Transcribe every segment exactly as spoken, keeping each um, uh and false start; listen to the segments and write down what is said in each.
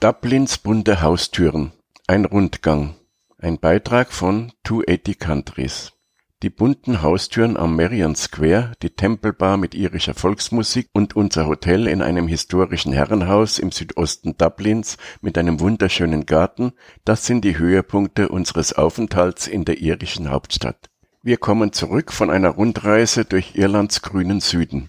Dublins bunte Haustüren. Ein Rundgang. Ein Beitrag von zweihundertachtzig Countries. Die bunten Haustüren am Merrion Square, die Temple Bar mit irischer Volksmusik und unser Hotel in einem historischen Herrenhaus im Südosten Dublins mit einem wunderschönen Garten, das sind die Höhepunkte unseres Aufenthalts in der irischen Hauptstadt. Wir kommen zurück von einer Rundreise durch Irlands grünen Süden.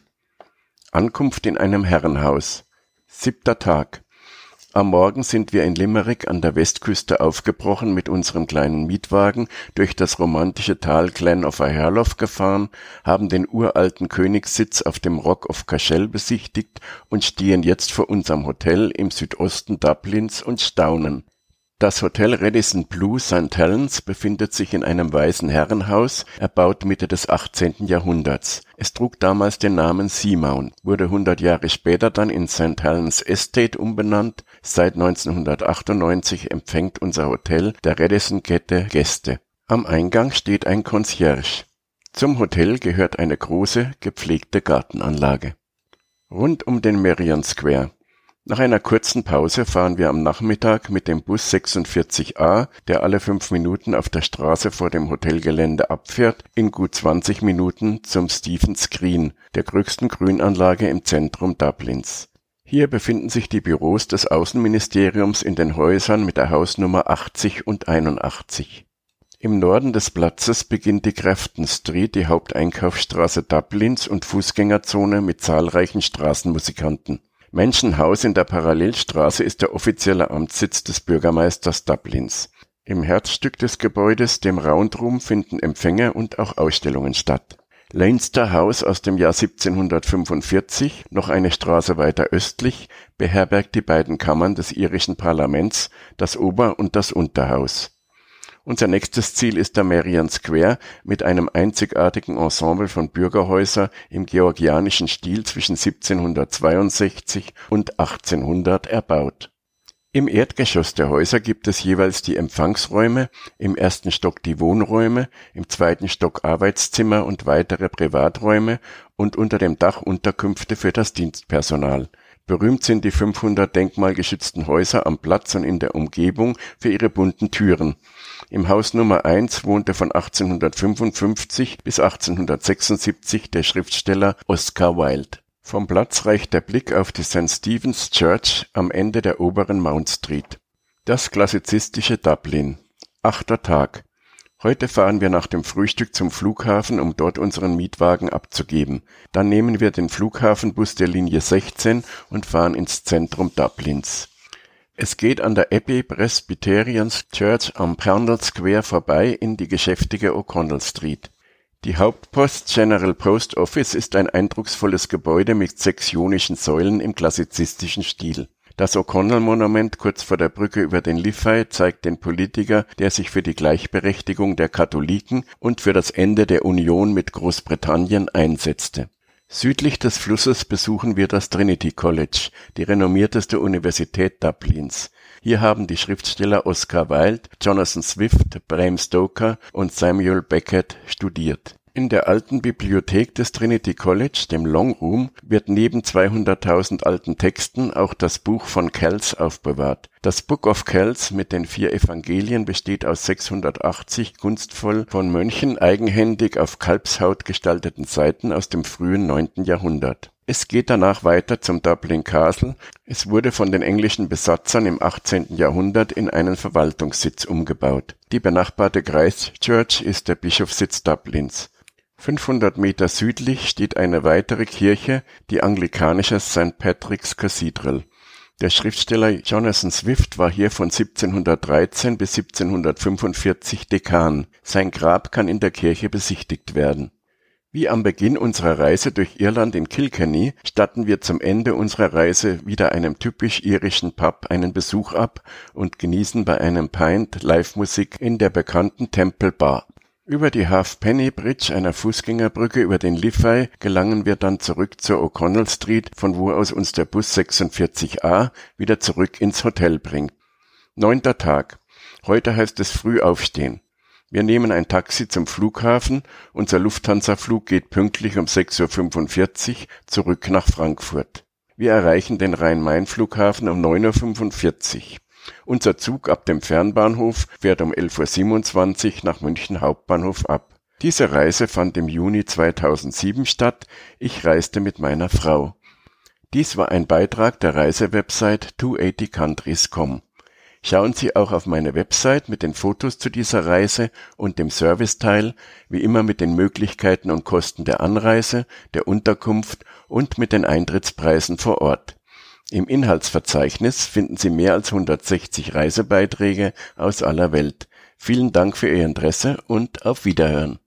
Ankunft in einem Herrenhaus. Siebter Tag. Am Morgen sind wir in Limerick an der Westküste aufgebrochen mit unserem kleinen Mietwagen durch das romantische Tal Glen of Aherlof gefahren, haben den uralten Königssitz auf dem Rock of Cashel besichtigt und stehen jetzt vor unserem Hotel im Südosten Dublins und staunen. Das Hotel Radisson Blu Sankt Helens befindet sich in einem weißen Herrenhaus, erbaut Mitte des achtzehnten Jahrhunderts. Es trug damals den Namen Seamount, wurde hundert Jahre später dann in Sankt Helens Estate umbenannt. Seit neunzehnhundertachtundneunzig empfängt unser Hotel der Radisson-Kette Gäste. Am Eingang steht ein Concierge. Zum Hotel gehört eine große, gepflegte Gartenanlage. Rund um den Merrion Square. Nach einer kurzen Pause fahren wir am Nachmittag mit dem Bus sechsundvierzig A, der alle fünf Minuten auf der Straße vor dem Hotelgelände abfährt, in gut zwanzig Minuten zum Stephen's Green, der größten Grünanlage im Zentrum Dublins. Hier befinden sich die Büros des Außenministeriums in den Häusern mit der Hausnummer achtzig und einundachtzig. Im Norden des Platzes beginnt die Grafton Street, die Haupteinkaufsstraße Dublins und Fußgängerzone mit zahlreichen Straßenmusikanten. Mansion House in der Parallelstraße ist der offizielle Amtssitz des Bürgermeisters Dublins. Im Herzstück des Gebäudes, dem Round Room, finden Empfänge und auch Ausstellungen statt. Leinster House aus dem Jahr siebzehnhundertfünfundvierzig, noch eine Straße weiter östlich, beherbergt die beiden Kammern des irischen Parlaments, das Ober- und das Unterhaus. Unser nächstes Ziel ist der Merrion Square mit einem einzigartigen Ensemble von Bürgerhäusern im georgianischen Stil zwischen siebzehnhundertzweiundsechzig und achtzehnhundert erbaut. Im Erdgeschoss der Häuser gibt es jeweils die Empfangsräume, im ersten Stock die Wohnräume, im zweiten Stock Arbeitszimmer und weitere Privaträume und unter dem Dach Unterkünfte für das Dienstpersonal. Berühmt sind die fünfhundert denkmalgeschützten Häuser am Platz und in der Umgebung für ihre bunten Türen. Im Haus Nummer eins wohnte von achtzehnhundertfünfundfünfzig bis achtzehnhundertsechsundsiebzig der Schriftsteller Oscar Wilde. Vom Platz reicht der Blick auf die Saint Stephen's Church am Ende der oberen Mount Street. Das klassizistische Dublin. Achter Tag. Heute fahren wir nach dem Frühstück zum Flughafen, um dort unseren Mietwagen abzugeben. Dann nehmen wir den Flughafenbus der Linie sechzehn und fahren ins Zentrum Dublins. Es geht an der Abbey Presbyterian Church am Parnell Square vorbei in die geschäftige O'Connell Street. Die Hauptpost General Post Office ist ein eindrucksvolles Gebäude mit sechs ionischen Säulen im klassizistischen Stil. Das O'Connell-Monument kurz vor der Brücke über den Liffey zeigt den Politiker, der sich für die Gleichberechtigung der Katholiken und für das Ende der Union mit Großbritannien einsetzte. Südlich des Flusses besuchen wir das Trinity College, die renommierteste Universität Dublins. Hier haben die Schriftsteller Oscar Wilde, Jonathan Swift, Bram Stoker und Samuel Beckett studiert. In der alten Bibliothek des Trinity College, dem Long Room, wird neben zweihunderttausend alten Texten auch das Buch von Kells aufbewahrt. Das Book of Kells mit den vier Evangelien besteht aus sechshundertachtzig kunstvoll von Mönchen eigenhändig auf Kalbshaut gestalteten Seiten aus dem frühen neunten Jahrhundert. Es geht danach weiter zum Dublin Castle. Es wurde von den englischen Besatzern im achtzehnten Jahrhundert in einen Verwaltungssitz umgebaut. Die benachbarte Christchurch ist der Bischofssitz Dublins. fünfhundert Meter südlich steht eine weitere Kirche, die anglikanische Saint Patrick's Cathedral. Der Schriftsteller Jonathan Swift war hier von siebzehnhundertdreizehn bis siebzehnhundertfünfundvierzig Dekan. Sein Grab kann in der Kirche besichtigt werden. Wie am Beginn unserer Reise durch Irland in Kilkenny statten wir zum Ende unserer Reise wieder einem typisch irischen Pub einen Besuch ab und genießen bei einem Pint Live-Musik in der bekannten Temple Bar. Über die Halfpenny Bridge, einer Fußgängerbrücke über den Liffey, gelangen wir dann zurück zur O'Connell Street, von wo aus uns der Bus sechsundvierzig A wieder zurück ins Hotel bringt. Neunter Tag. Heute heißt es früh aufstehen. Wir nehmen ein Taxi zum Flughafen. Unser Lufthansa-Flug geht pünktlich um sechs Uhr fünfundvierzig zurück nach Frankfurt. Wir erreichen den Rhein-Main-Flughafen um neun Uhr fünfundvierzig. Unser Zug ab dem Fernbahnhof fährt um elf Uhr siebenundzwanzig nach München Hauptbahnhof ab. Diese Reise fand im Juni zweitausendsieben statt. Ich reiste mit meiner Frau. Dies war ein Beitrag der Reisewebsite zweihundert countries punkt com. Schauen Sie auch auf meine Website mit den Fotos zu dieser Reise und dem Serviceteil, wie immer mit den Möglichkeiten und Kosten der Anreise, der Unterkunft und mit den Eintrittspreisen vor Ort. Im Inhaltsverzeichnis finden Sie mehr als hundertsechzig Reisebeiträge aus aller Welt. Vielen Dank für Ihr Interesse und auf Wiederhören.